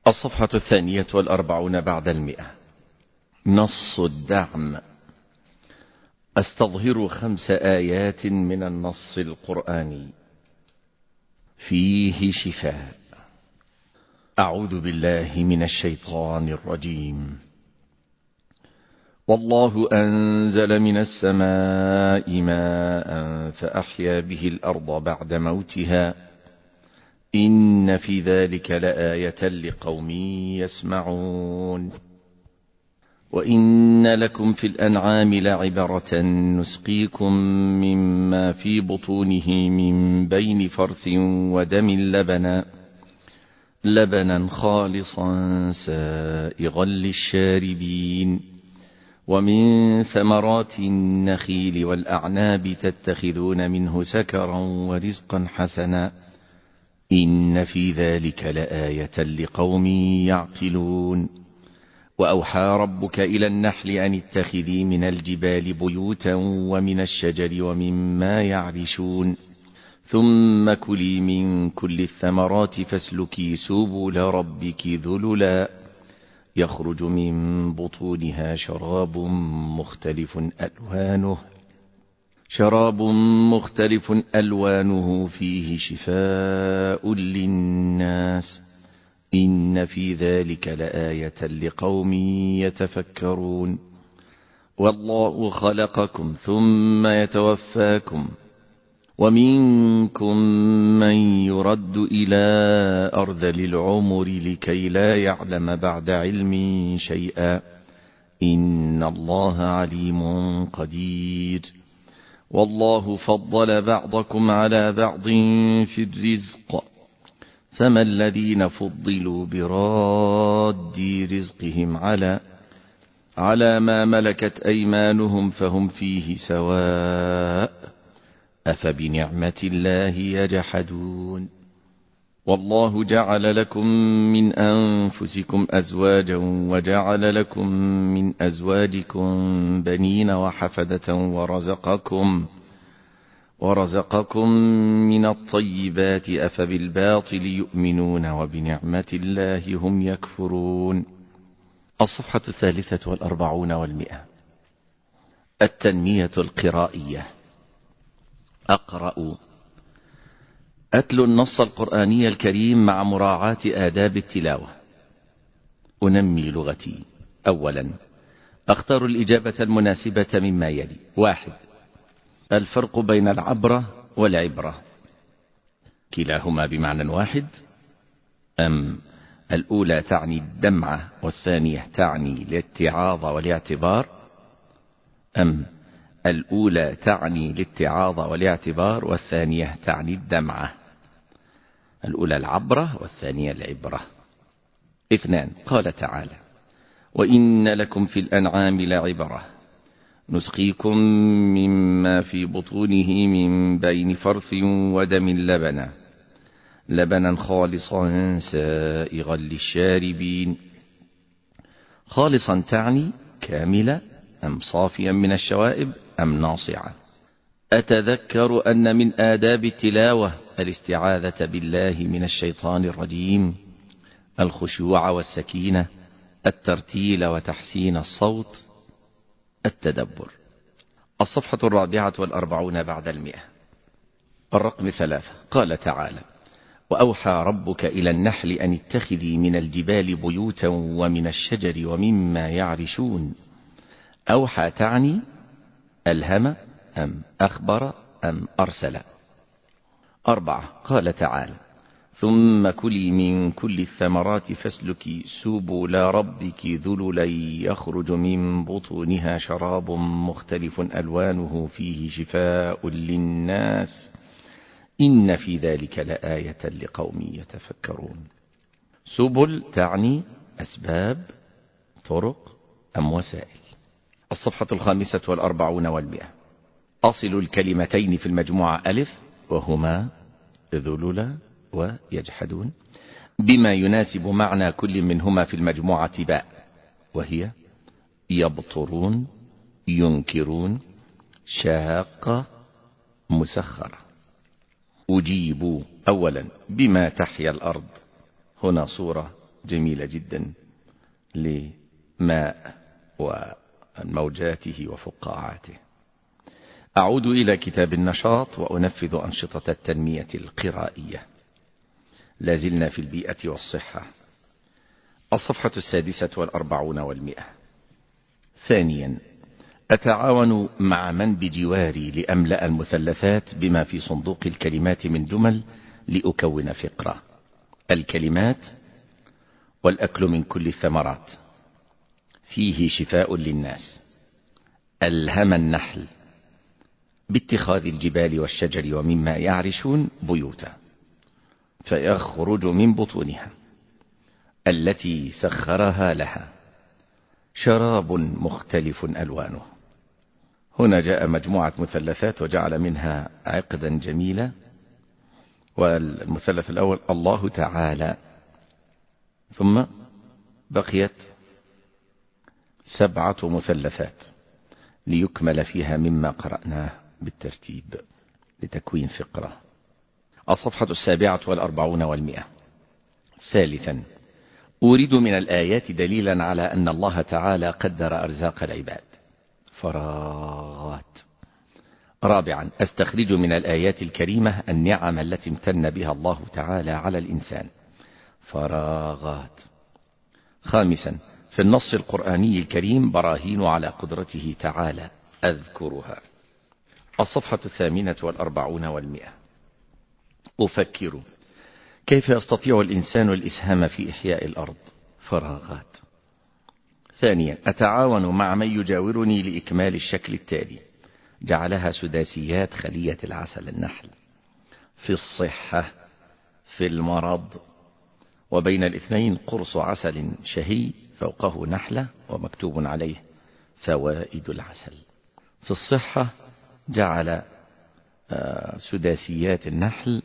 الصفحة 42 بعد 100. نص الدعم. أستظهر 5 آيات من النص القرآني فيه شفاء. أعوذ بالله من الشيطان الرجيم. والله أنزل من السماء ماء فأحيا به الأرض بعد موتها إن في ذلك لآية لقوم يسمعون. وإن لكم في الأنعام لعبرة نسقيكم مما في بطونه من بين فرث ودم لبنا خالصا سائغا للشاربين ومن ثمرات النخيل والأعناب تتخذون منه سكرا ورزقا حسنا إن في ذلك لآية لقوم يعقلون. وأوحى ربك إلى النحل أن اتخذي من الجبال بيوتا ومن الشجر ومما يعرشون ثم كلي من كل الثمرات فاسلكي سبل ربك ذللا يخرج من بطونها شراب مختلف ألوانه فيه شفاء للناس إن في ذلك لآية لقوم يتفكرون. والله خلقكم ثم يتوفاكم ومنكم من يرد إلى أرذل العمر لكي لا يعلم بعد علم شيئا إن الله عليم قدير. والله فضل بعضكم على بعض في الرزق فما الذين فضلوا براد رزقهم على ما ملكت أيمانهم فهم فيه سواء أفبنعمة الله يجحدون. والله جعل لكم من أنفسكم أزواجا وجعل لكم من أزواجكم بنين وحفدة ورزقكم من الطيبات أفبالباطل يؤمنون وبنعمة الله هم يكفرون. الصفحة 43 و100. التنمية القرائية. أقرأ. أتلو النص القرآني الكريم مع مراعاة آداب التلاوة. أنمي لغتي. أولا أختار الإجابة المناسبة مما يلي. 1. الفرق بين العبرة والعبرة كلاهما بمعنى واحد أم الأولى تعني الدمعة والثانية تعني الاتعاظ والاعتبار أم الأولى تعني الاتعاظ والاعتبار والثانية تعني الدمعة؟ الأولى العبرة والثانية العبرة. 2. قال تعالى وإن لكم في الأنعام لعبرة نسقيكم مما في بطونه من بين فرث ودم لبنا خالصا سائغا للشاربين. خالصا تعني كاملة أم صافيا من الشوائب أم ناصعة؟ أتذكر أن من آداب التلاوة الاستعاذة بالله من الشيطان الرجيم، الخشوع والسكينة، الترتيل وتحسين الصوت، التدبر. الصفحة 44 بعد 100. الرقم 3. قال تعالى وأوحى ربك إلى النحل أن اتخذي من الجبال بيوتا ومن الشجر ومما يعرشون. أوحى تعني ألهم أم أخبر أم أرسل؟ 4. قال تعالى ثم كلي من كل الثمرات فاسلكي سبل ربك ذللا يخرج من بطونها شراب مختلف ألوانه فيه شفاء للناس إن في ذلك لآية لقوم يتفكرون. سبل تعني أسباب، طرق أم وسائل. الصفحة 45 و100. أصل الكلمتين في المجموعة ألف وهما ذلل ويجحدون بما يناسب معنى كل منهما في المجموعة باء وهي يبطرون ينكرون شاقة مسخرة. أجيب. أولا بما تحيا الأرض، هنا صورة جميلة جدا لماء وموجاته وفقاعاته. أعود إلى كتاب النشاط وأنفذ أنشطة التنمية القرائية. لازلنا في البيئة والصحة. الصفحة 46 و100. ثانيا، أتعاون مع من بجواري لأملأ المثلثات بما في صندوق الكلمات من جمل لأكون فقرة. الكلمات: والأكل من كل الثمرات، فيه شفاء للناس. ألهم النحل باتخاذ الجبال والشجر ومما يعرشون بيوتا، فيخرج من بطونها التي سخرها لها شراب مختلف ألوانه. هنا جاء مجموعة مثلثات وجعل منها عقدا جميلة. والمثلث الأول الله تعالى، ثم بقيت 7 مثلثات ليكمل فيها مما قرأناه بالترتيب لتكوين فقرة. الصفحة 47 و100. ثالثا، أريد من الآيات دليلا على أن الله تعالى قدر أرزاق العباد. فراغات. رابعا، أستخرج من الآيات الكريمة النعم التي امتن بها الله تعالى على الإنسان. فراغات. خامسا، في النص القرآني الكريم براهين على قدرته تعالى، أذكرها. الصفحة 48 و100. أفكر كيف يستطيع الإنسان الإسهام في إحياء الأرض. فراغات. ثانيا، أتعاون مع من يجاورني لإكمال الشكل التالي. جعلها سداسيات خلية العسل النحل. في الصحة، في المرض، وبين الاثنين قرص عسل شهي فوقه نحلة ومكتوب عليه فوائد العسل. في الصحة جعل سداسيات النحل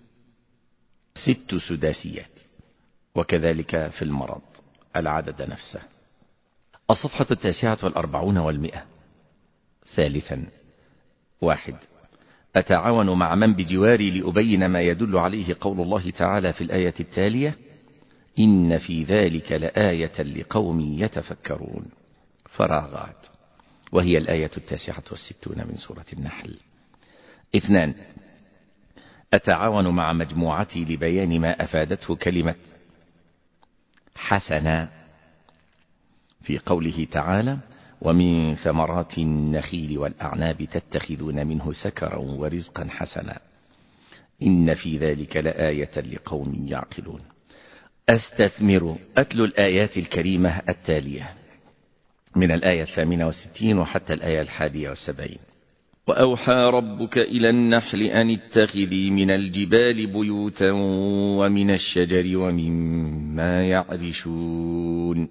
6 سداسيات، وكذلك في المرض العدد نفسه. الصفحة 49 و100. ثالثا، 1. أتعاون مع من بجواري لأبين ما يدل عليه قول الله تعالى في الآية التالية: إن في ذلك لآية لقوم يتفكرون. فراغات. وهي الآية 69 من سورة النحل. 2. أتعاون مع مجموعتي لبيان ما أفادته كلمة حسنا في قوله تعالى: ومن ثمرات النخيل والأعناب تتخذون منه سكرا ورزقا حسنا إن في ذلك لآية لقوم يعقلون. أستثمر أتلو الآيات الكريمة التالية من الآية 68 وحتى الآية 71. وأوحى ربك إلى النحل أن اتخذي من الجبال بيوتا ومن الشجر ومما يعرشون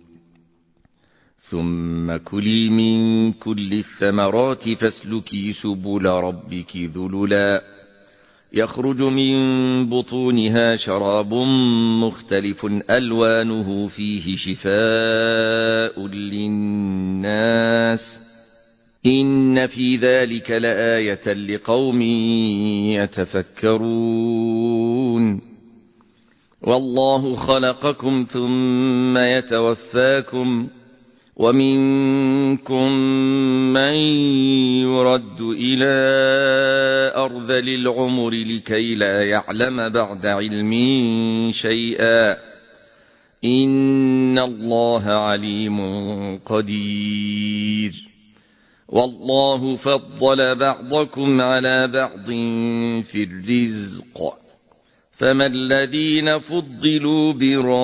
ثم كلي من كل الثمرات فاسلكي سبل ربك ذللا يخرج من بطونها شراب مختلف ألوانه فيه شفاء للناس إن في ذلك لآية لقوم يتفكرون. والله خلقكم ثم يتوفاكم ومنكم من يرد إلى أرذل العمر لكي لا يعلم بعد علم شيئا إن الله عليم قدير. والله فضل بعضكم على بعض في الرزق فما الذين فضلوا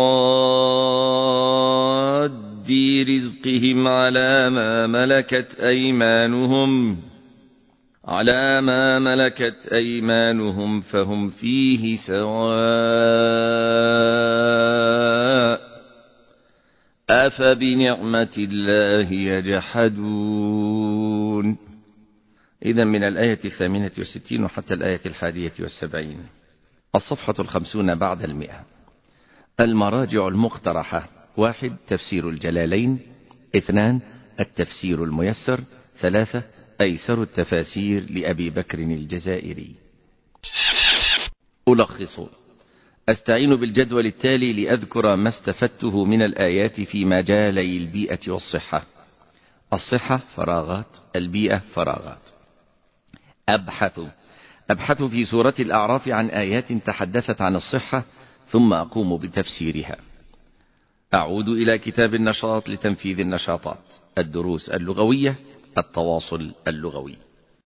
براد رزقهم على ما ملكت أيمانهم فهم فيه سواء أفبنعمة الله يجحدون. إذن من الآية 68 وحتى الآية 71. الصفحة 50 بعد 100. المراجع المقترحة: 1. تفسير الجلالين. 2. التفسير الميسر. 3. أيسر التفاسير لأبي بكر الجزائري. ألخص: أستعين بالجدول التالي لأذكر ما استفدته من الآيات في مجالي البيئة والصحة. الصحة فراغات، البيئة فراغات. أبحث في سورة الأعراف عن آيات تحدثت عن الصحة ثم أقوم بتفسيرها. أعود إلى كتاب النشاط لتنفيذ النشاطات. الدروس اللغوية، التواصل اللغوي.